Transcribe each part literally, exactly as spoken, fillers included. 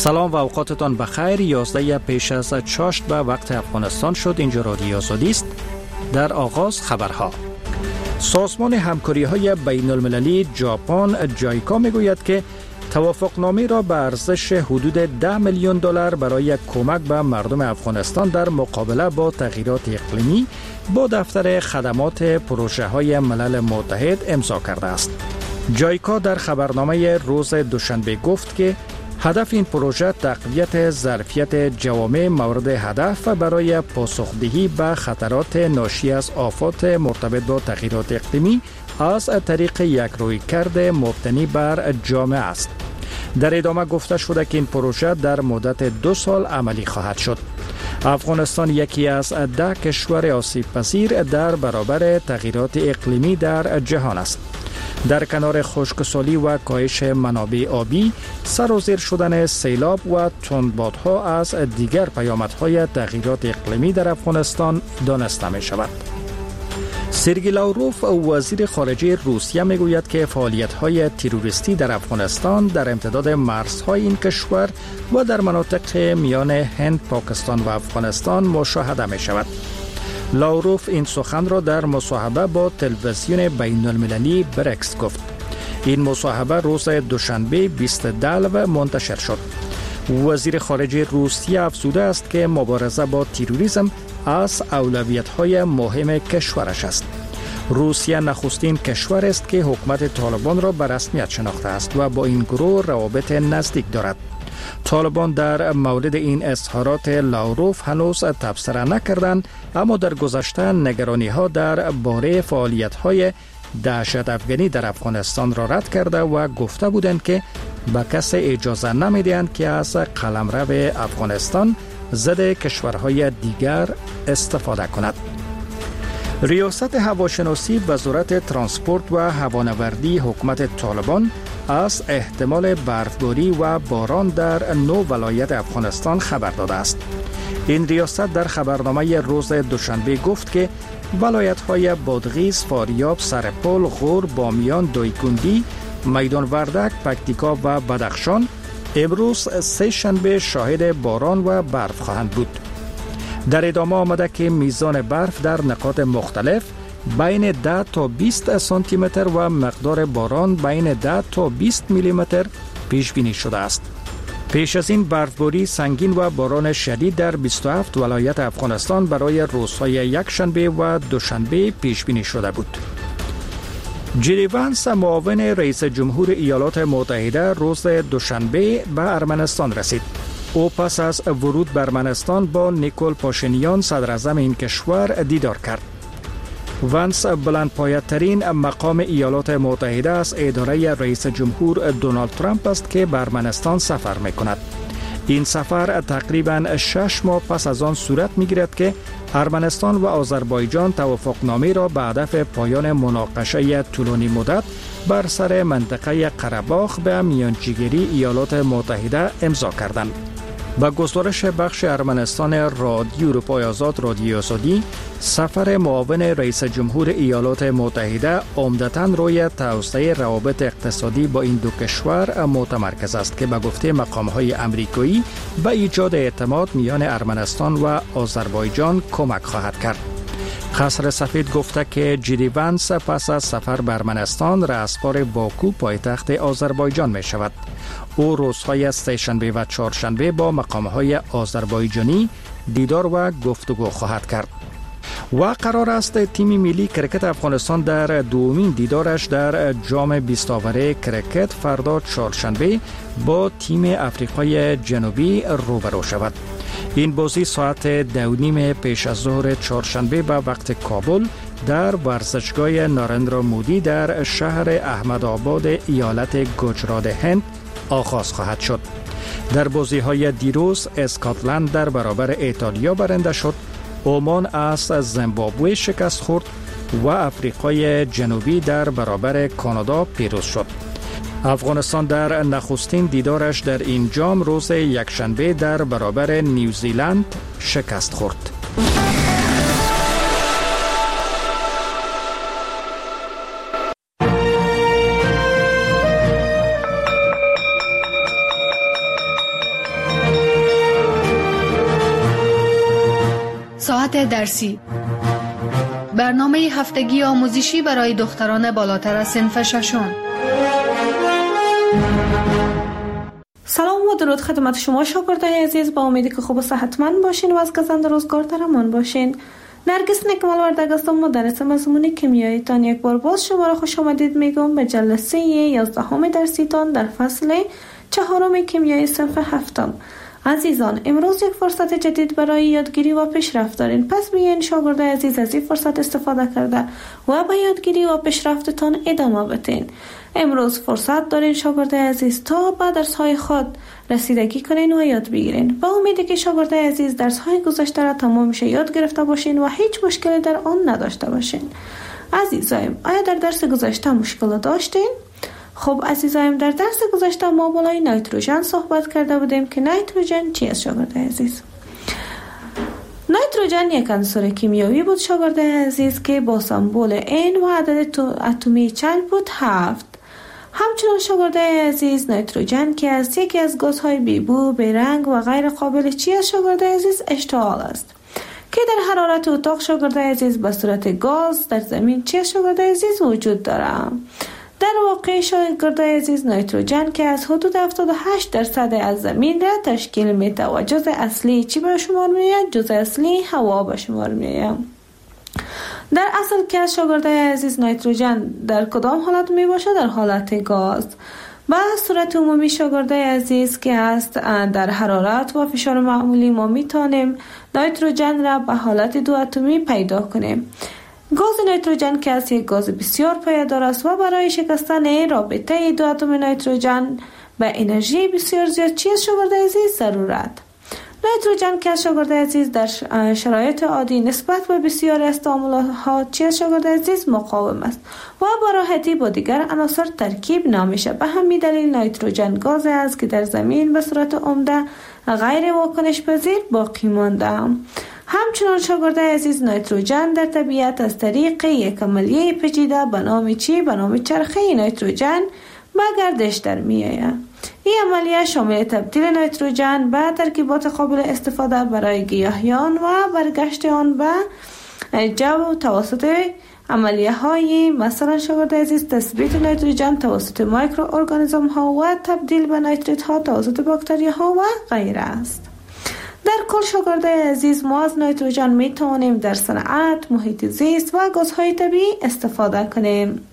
سلام و اوقاتتان بخیر. یازده پیش از چاشت به وقت افغانستان شد. اینجا رادیو آزادی است. در آغاز خبرها. سازمان همکاری های بین المللی ژاپن جایکا میگوید که توافقنامه را به ارزش حدود ده میلیون دلار برای کمک به مردم افغانستان در مقابله با تغییرات اقلیمی با دفتر خدمات پروژه های ملل متحد امضا کرده است. جایکا در خبرنامه روز دوشنبه گفت که هدف این پروژه تقویت ظرفیت جوامع مورد هدف برای پاسخدهی به خطرات ناشی از آفات مرتبط با تغییرات اقلیمی از طریق یک رویکرد مبتنی بر جامعه است. در ادامه گفته شده که این پروژه در مدت دو سال عملی خواهد شد. افغانستان یکی از ده کشور آسیب پذیر در برابر تغییرات اقلیمی در جهان است. در کنار خشکسالی و کاهش منابع آبی، سرازیر شدن سیلاب و تندبادها از دیگر پیامدهای تغییرات اقلیمی در افغانستان دانسته می شود. سرگئی لاوروف وزیر خارجه روسیه می گوید که فعالیت‌های تروریستی در افغانستان در امتداد مرزهای این کشور و در مناطق میان هند، پاکستان و افغانستان مشاهده می شود. لاوروف این سخن را در مصاحبه با تلویزیون بین المللی برکس گفت. این مصاحبه روز دوشنبه بیست دلو منتشر شد. وزیر خارجه روسیه افزوده است که مبارزه با تروریسم از اولویت‌های مهم کشورش است. روسیه نخستین کشور است که حکومت طالبان را به رسمیت شناخته است و با این گروه روابط نزدیک دارد. طالبان در مورد این اظهارات لاوروف هنوز تبصره نکردند، اما در گذشته نگرانی‌ها در باره فعالیت‌های دهشت افغانی در افغانستان را رد کرده و گفته بودند که به کسی اجازه نمی‌دهند که از قلمرو افغانستان ضد کشورهای دیگر استفاده کند. ریاست هواشناسی وزارت ترانسپورت و هوانوردی حکومت طالبان از احتمال برفباری و باران در نو ولایت افغانستان خبر داده است. این ریاست در خبرنامه روز دوشنبه گفت که ولایت‌های بادغیس، فاریاب، سرپل، غور، بامیان، دایکنډي، میدان وردک، پکتیکا و بدخشان امروز سه شنبه شاهد باران و برف خواهند بود. در ادامه آمده که میزان برف در نقاط مختلف بین ده تا بیست سانتی متر و مقدار باران بین ده تا بیست میلی متر پیش بینی شده است. پیش از این برفباری سنگین و باران شدید در بیست و هفت ولایت افغانستان برای روزهای یک شنبه و دوشنبه پیش بینی شده بود. جی دی وانس معاون رئیس جمهور ایالات متحده روز دوشنبه به ارمنستان رسید. او پس از ورود به ارمنستان با نیکول پاشینیان صدر اعظم این کشور دیدار کرد. وانس بلندپایه‌ترین مقام ایالات متحده از اداره رئیس جمهور دونالد ترامپ است که به ارمنستان سفر می‌کند. این سفر تقریباً شش ماه پس از آن صورت می‌گیرد که ارمنستان و آذربایجان توافقنامه را به هدف پایان مناقشه طولانی مدت بر سر منطقه قره‌باغ به میانجیگری ایالات متحده امضا کردند. با گزارش بخش ارمنستان رادیو اروپای آزاد رادیو آزادی، سفر معاون رئیس جمهور ایالات متحده عمدتاً روی توسعه روابط اقتصادی با این دو کشور متمرکز است که به گفته مقام‌های آمریکایی به ایجاد اعتماد میان ارمنستان و آذربایجان کمک خواهد کرد. قصر سفید گفته که جی دی وانس پس از سفر به ارمنستان رأسپار باکو پایتخت آذربایجان می شود. او روزهای سه‌شنبه و چهارشنبه با مقام‌های آذربایجانی دیدار و گفتگو خواهد کرد. و قرار است تیم ملی کرکت افغانستان در دومین دیدارش در جام بیست آوره کرکت فردا چهارشنبه با تیم افریقای جنوبی روبرو شود. این بازی ساعت دو و نیم پیش از ظهر چهارشنبه به وقت کابل در ورزشگاه نارندرا مودی در شهر احمدآباد ایالت گجرات هند آغاز خواهد شد. در بازی‌های دیروز اسکاتلند در برابر ایتالیا برنده شد، عمان از زیمبابوه شکست خورد و افریقای جنوبی در برابر کانادا پیروز شد. افغانستان در نخستین دیدارش در این جام روز یکشنبه در برابر نیوزیلند شکست خورد. شرایط درسی. برنامه هفتگی آموزشی برای دختران بالاتر از صنف ششم. سلام و درود خدمت شما شاگردای عزیز، با امیدی که خوب و صحتمند باشین و از گزند روزگار در امان باشین. نرگس نکمل وردگ هستم، مدرس مضمون کیمیایی تان. یک بار باز شما را خوش آمدید میگم به جلسه یازدهم درسی تان در فصل چهارم کیمیایی صنف هفتم. عزیزان، امروز یک فرصت جدید برای یادگیری و پیشرفت دارین. پس بیاین شاگردای عزیز از این فرصت استفاده کرده و به یادگیری و پیشرفتتان ادامه بدین. امروز فرصت دارین شاگردای عزیز تا به درس‌های خود رسیدگی کنین و یاد بگیرین. با امیدی که شاگردای عزیز درس‌های گذشته را تمامش یاد گرفته باشین و هیچ مشکلی در آن نداشته باشین. عزیزایم، آیا در درس گذشته مشکل داشتین؟ خب عزیزایم، در درس گذشته ما بالای نیتروژن صحبت کرده بودیم که نیتروژن چی است شاگردای عزیز؟ نیتروژن یک عنصر کیمیایی بود شاگردای عزیز که با سمبل N و عدد اتمی چند بود؟ هفت. همچنان شاگردای عزیز، نیتروژن که از یکی از گازهای بیبو، بیرنگ و غیر قابل چی است شاگردای عزیز؟ اشتعال است که در حرارت اتاق شاگردای عزیز به صورت گاز در زمین چی است شاگردای عزیز؟ وجود دارد. در واقع شاگردای عزیز، نیتروژن که از حدود هفتاد و هشت درصد از زمین را تشکیل میده و جزء اصلی چی به شمار میآید؟ جزء اصلی هوا به شمار میآید. در اصل که شاگردای عزیز، نیتروژن در کدام حالت می باشه؟ در حالت گاز. به صورت عمومی شاگردای عزیز که است در حرارت و فشار معمولی ما میتونیم نیتروژن را به حالت دو اتمی پیدا کنیم. گاز نیتروژن که است یک گاز بسیار پایدار است و برای شکستن رابطه دو اتم نیتروژن به انرژی بسیار زیاد چی است شاگردای عزیز؟ ضرورت. نیتروژن که شاگردای عزیز در شرایط عادی نسبت به بسیاری از تعاملات چی است شاگردای عزیز؟ مقاوم است و با راحتی با دیگر عناصر ترکیب نمیشه. به همین دلیل نیتروژن گاز است که در زمین به صورت عمده غیر واکنش پذیر باقی مانده. همچنان شاگردای عزیز، نیتروژن در طبیعت از طریق یک عملیه پیچیده به نام چی؟ به نام چرخه نیتروژن به گردش در میآید. این عملیه شامل تبدیل نیتروژن به ترکیبات قابل استفاده برای گیاهیان و برگشت آن به جو توسط عملیه های مثلا شاگردای عزیز تثبیت نیتروژن توسط میکروارگانیسم ها و تبدیل به نیتریت ها توسط باکتری ها و غیره است. در کل شاگردای عزیز، ما از نیتروژن می توانیم در صنعت، محیط زیست و گازهای طبیعی استفاده کنیم.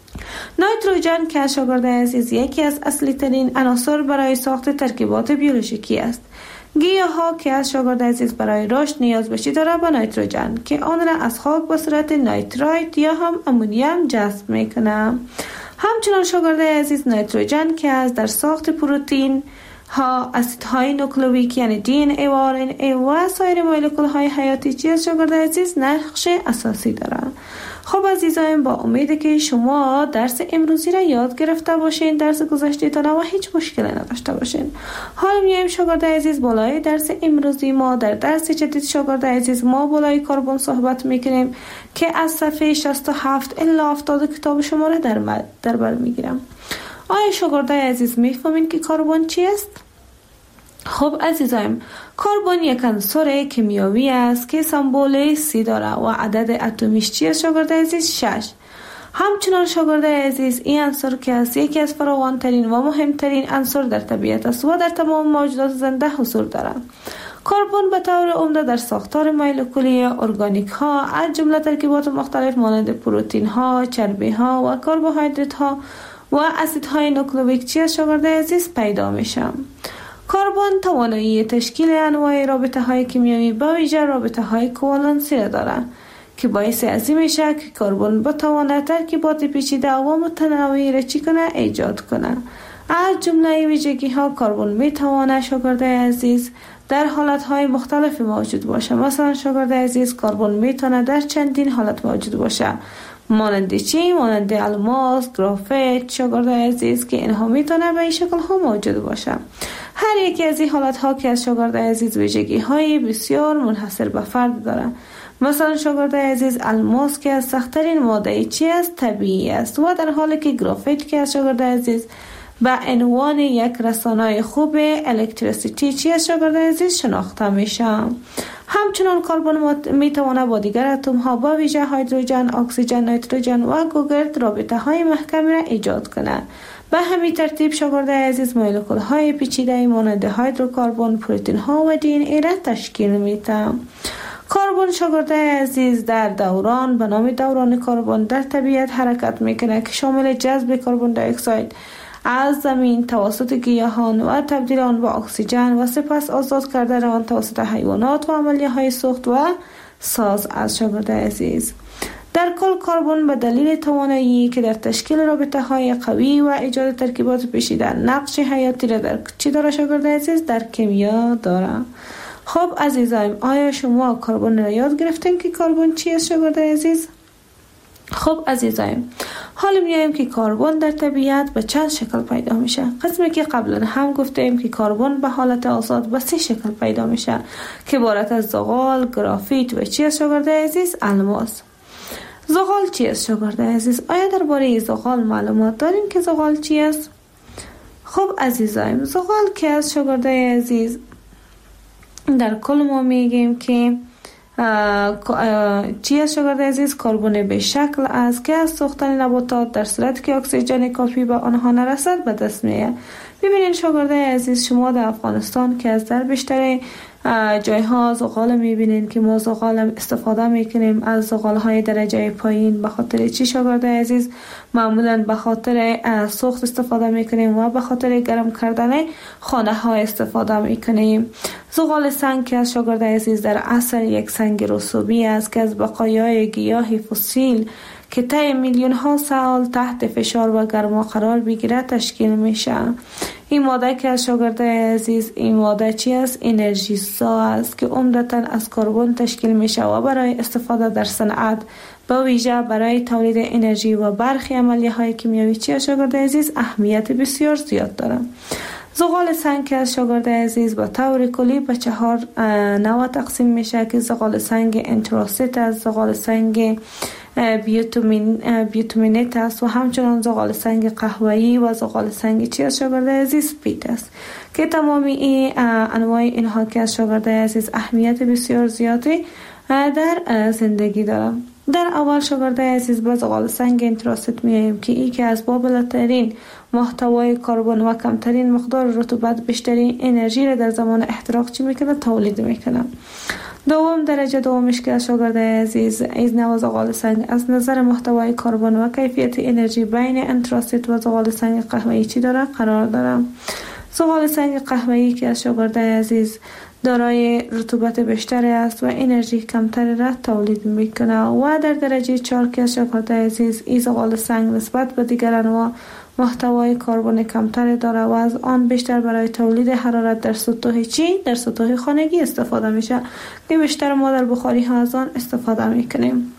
نیتروژن که شاگردای عزیز یکی از اصلی ترین عناصر برای ساخت ترکیبات بیولوژیکی است. گیاها که از شاگردای عزیز برای رشد نیاز به چی داره؟ به نیتروژن که آن را از خاک به صورت نیترایت یا هم امونیم جذب میکنه. همچنان شاگردای عزیز، نیتروژن که از در ساخت پروتئین ها، اسیدهای نوکلئیک یعنی دی ان ای و آر ان ای و سایر مولکول های حیاتی چیز شاگردای عزیز نقش اساسی دارند. خب عزیزان، با امیدی که شما درس امروزی را یاد گرفته باشین، درس گذشته تان و هیچ مشکلی نداشته باشین. حالا میایم شاگردای عزیز بالای درس امروزی ما در درس جدید شاگردای عزیز ما بالای کربن صحبت میکنیم که از صفحه شصت و هفت الی هفتاد کتاب شما را در در بر میگیرم. آیا شاگردای عزیز میفهمین که کربن چی است؟ خب عزیزایم، کربن یک عنصر کیمیایی است که سمبل سی داره و عدد اتمیش چی است شاگردای عزیز؟ شش. همچنان شاگردای عزیز، این عنصر که است یکی از فراوانترین و مهمترین عنصر در طبیعت است و در تمام موجودات زنده حضور دارد. کربن به طور عمده در ساختار مولکولی ارگانیک ها از جمله ترکیبات مختلف مانند پروتئین ها، چربی ها و کربوهیدرات ها و اسیدهای نوکلئیک چی است شاگردای عزیز؟ پیدا میشه. کربن توانایی تشکیل انواع رابطه های کیمیایی به ویژه رابطه های کوالنسی را دارد که باعث از این میشه که کربن بتواند ترکیبات پیچیده و متنوعی را چی کنه؟ ایجاد کنه. از جمله ویژگی ها کربن میتواند شاگردای عزیز در حالت های مختلف موجود باشه. مثلا شاگردای عزیز، کربن میتونه در چندین حالت موجود باشه، مانند چی؟ مانند الماس، گرافیت شاگردای عزیز که اینها میتونه به این شکل ها موجود باشه. هر یکی از این حالت ها که از شاگردای عزیز ویژگی های بسیار منحصر به فرد داره. مثلا شاگردای عزیز، الماس که از سخت‌ترین ماده چی است؟ طبیعی است و در حالی که گرافیت که از شاگردای عزیز به عنوان یک رسانه خوب الکتریسیتی چی از شاگردای عزیز شناخته میشه. همچنان کربن می تواند با دیگر اتم ها با ویژه هیدروژن، اکسیژن، نیتروژن و گوگرد رابطه های محکمی را ایجاد کند. به همین ترتیب شاگرده عزیز مولکول های پیچیده مانند هیدروکربن، پروتئین ها و دی ان ای را تشکیل می‌دهد. کربن شاگرده عزیز در دوران به نام دوران کربن در طبیعت حرکت میکنه که شامل جذب کربن دی اکساید از زمین توسط گیاهان و تبدیل آن به اکسیژن و سپس آزاد کردن آن توسط حیوانات و عملیه های سوخت و ساز از شاگرده عزیز. در کل کربن به دلیل توانایی که در تشکیل رابطه های قوی و ایجاد ترکیبات پیچیده نقش حیاتی را در چی داره شاگرده عزیز؟ در کیمیا داره. خب عزیزایم، آیا شما کربن را یاد گرفتین که کربن چی است شاگرده عزیز؟ خب عزیزایم، حالا میایم که کربن در طبیعت به چند شکل پیدا میشه. قسمی که قبلا هم گفتیم که کربن به حالت آزاد به سه شکل پیدا میشه که عبارت از زغال، گرافیت و چی است شاگرده عزیز؟ الماس. زغال چی است شاگرده عزیز؟ آیا درباره زغال معلومات داریم که زغال چی است؟ خب عزیزایم، زغال که است شاگرده عزیز؟ در کل ما میگیم که چی است شاگرده عزیز؟ کربن به شکل است که از سوختن نباتات در صورتی که اکسیژن کافی به آنها نرسد به دست میاد. ببینید شاگرده عزیز، شما در افغانستان که از در بیشتر جایها زغال میبینید که ما زغال استفاده میکنیم از زغال های درجه پایین. به خاطر چی شاگرده عزیز؟ معمولا به خاطر سوخت استفاده میکنیم و به خاطر گرم کردن خانه ها استفاده میکنیم. زغال سنگ که از شاگرده عزیز در اصل یک سنگ رسوبی است که از بقایای گیاه فسیل که طی میلیون ها سال تحت فشار و گرما قرار بگیره تشکیل میشه. این ماده که از شاگرده عزیز، این ماده چی است؟ انرژی سا است که عمدتاً از کربن تشکیل میشه و برای استفاده در صنعت با ویژه برای تولید انرژی و برخی عملیه های کیمیایی چی از شاگرده عزیز اهمیت بسیار زیاد داره. زغال سنگ که از شاگرده عزیز به طور کلی به چهار نوع تقسیم میشه که زغال سنگ انتراسیت است، زغال سنگ بیوتومین بیوتومینت است و همچنان زغال سنگ قهوه‌ای و زغال سنگ چی از شاگرده عزیز پیت است که تمامی این انواع اینها که از شاگرده عزیز اهمیت بسیار زیادی در زندگی دارم. در اول شاگرده عزیز به زغال سنگ انتراسیت میایم که ای که از بالاترین محتوای کربن و کمترین مقدار رطوبت بیشترین انرژی را در زمان احتراق چی میکنه؟ تولید میکنه. دوم درجه دومش که از شاگرده عزیز از نوع زغال سنگ از نظر محتوای کربن و کیفیت انرژی بین انتراسیت و زغال سنگ قهوه‌ای چی داره؟ قرار داره. زغال سنگ قهوه‌ای که از شاگرده عزیز دارای رطوبت بیشتری است و انرژی کمتری را تولید میکنه. و در درجه چهار که از شاگرده عزیز این زغال سنگ نسبت به دیگر انواع محتوای کربن کمتری داره و از آن بیشتر برای تولید حرارت در سطوح چی؟ در سطوح خانگی استفاده میشه که بیشتر ما در بخاری ها از آن استفاده میکنیم.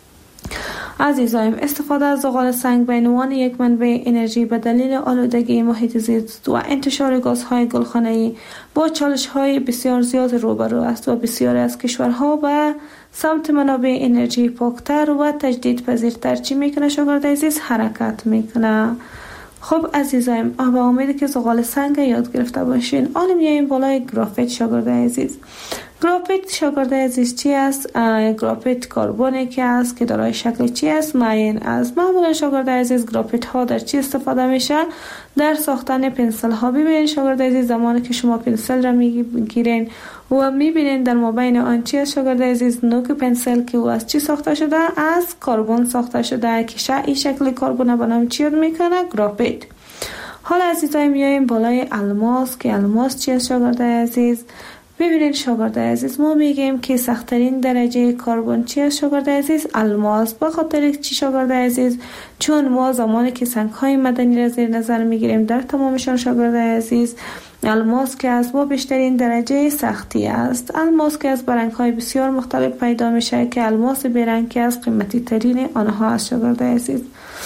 عزیزایم، استفاده از زغال سنگ به عنوان یک منبع انرژی به دلیل آلودگی محیط زیست و انتشار گازهای گلخانه‌ای با چالش‌های بسیار زیاد روبرو است و بسیاری از کشورها به سمت منابع انرژی پاکتر و تجدیدپذیرتر چی میکنه شاگرده عزیز؟ حرکت میکنه. خب عزیزایم، به امید که زغال سنگ یاد گرفته باشین. حالا میایم بالای گرافیت شاگرده عزیز. گرافیت شاگرده عزیز چی است؟ گرافیت کربنی که است که دارای شکل چی است؟ معین است. معمولا شاگرده عزیز گرافیت ها در چی استفاده میشه؟ در ساختن پنسل ها. ببینید شاگرده عزیز، زمانی که شما پنسل را میگیرین و میبینین در مابین آن چی است شاگرده عزیز؟ نوک پنسل که او از چی ساخته شده؟ از کربن ساخته شده که این شکل کربن به نام چی یاد میکنه؟ گرافیت. حالا عزیزای میایم بالای الماس که الماس چی است شاگرده عزیز؟ ببینید شاگرده عزیز، ما میگیم که سخت‌ترین درجه کربن چی است شاگرده عزیز؟ الماس. به خاطر چی شاگرده عزیز؟ چون ما زمانی که سنگ‌های معدنی را زیر نظر میگیریم در تمامشان شاگرده عزیز الماس که از با بیشترین درجه سختی است. الماس که از برنگ‌های بسیار مختلف پیدا میشه که الماس برنگ که از قیمتی ترین آنها است شاگرده عزیز.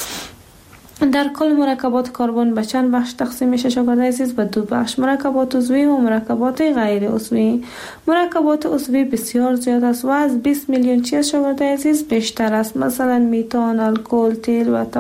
در کل مرکبات کربن به چند بخش تقسیم میشه شاگرده عزیز؟ به دو بخش، مرکبات عضوی و مرکبات غیر عضوی. مرکبات عضوی بسیار زیاد است و از بیست میلیون چیز شاگرده عزیز بیشتر است، مثلا میتان، الکل، تیل و